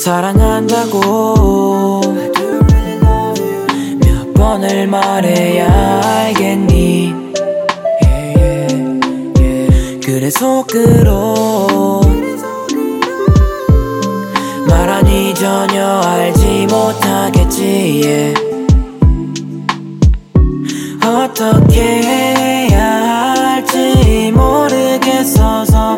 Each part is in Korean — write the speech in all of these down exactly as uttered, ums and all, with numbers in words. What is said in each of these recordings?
사랑한다고 몇 번을 말해야 알겠니. yeah, yeah, yeah. 그래 속으로 말하니 전혀 알지 못하겠지. yeah. 어떻게 해야 할지 모르겠어서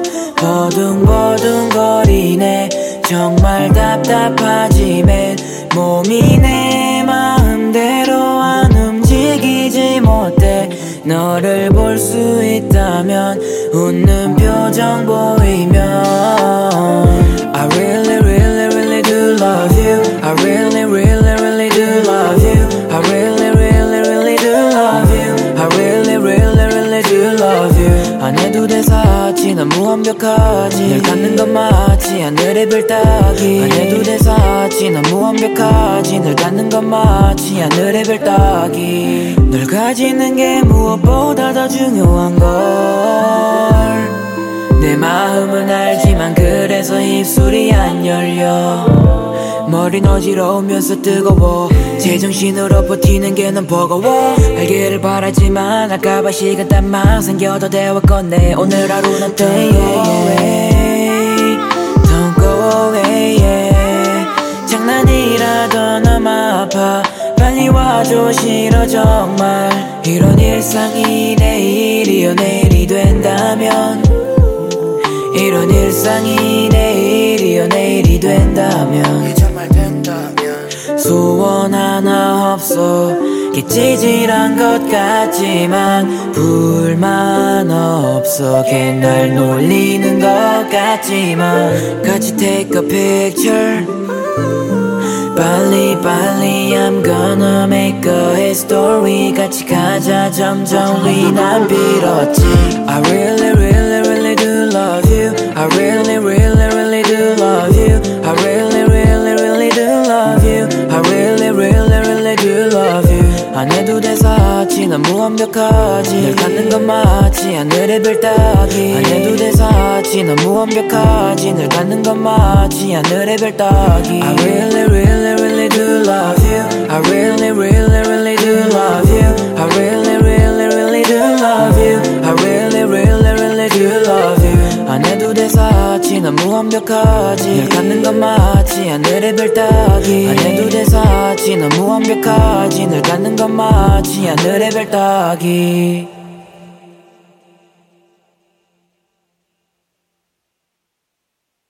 버둥버둥거리네. 정말 답답하지. 맨 몸이 내 마음대로 안 움직이지 못해. 너를 볼 수 있다면 웃는 표정 보이면 I really really really do love you. I really really really do love you. I really really really do love you. I really really really do love you. 안 해도 돼 사치 난 무완벽하지. 널 갖는 건 마치 하늘의 별 따기. 안 해도 돼 사치 난 무완벽하지. 널 갖는 건 마치 하늘의 별 따기. 널 가지는 게 무엇보다 더 중요한 걸 내 마음은 알지만 그래서 입술이 안 열려. 머린 어지러우면서 뜨거워. 제정신으로 버티는 게 넌 버거워. 알기를 바라지만 할까봐 시간 땀만 생겨도 되었건네. 오늘 하루 넌 don't go away. Don't go away yeah. 장난이라도 너무 아파. 빨리 와줘 싫어 정말. 이런 일상이 내일이여 내일이 된다면. 이런 일상이 내일이여 내일이 된다면. 정말 된다면. 소원 하나 없어. 깨지질한 것 같지만 불만 없어. 걔 날 놀리는 것 같지만 같이 take a picture. 빨리 빨리 I'm gonna make a history. 같이 가자 점점 위 난 빌었지. I really really really do love you. I really really really do love you. I really really really do love you. I really really really do love you. 안 해도 돼 사치 난 무완벽하지. 널 갖는 건 마치 하늘의 별 따기. 안 해도 돼 사치 난 무완벽하지. 널 갖는 건 마치 하늘의 별 따기. I really really really do love you. I really really really do love you. I really really really do love you. I really really really do love you. 안 해도 돼 사치 난 무완벽하지. 널 갖는 건 마치 하늘의 별 따기. 안 해도 돼 사치 난 무완벽하지. 널 갖는 건 마치 하늘의 별 따기.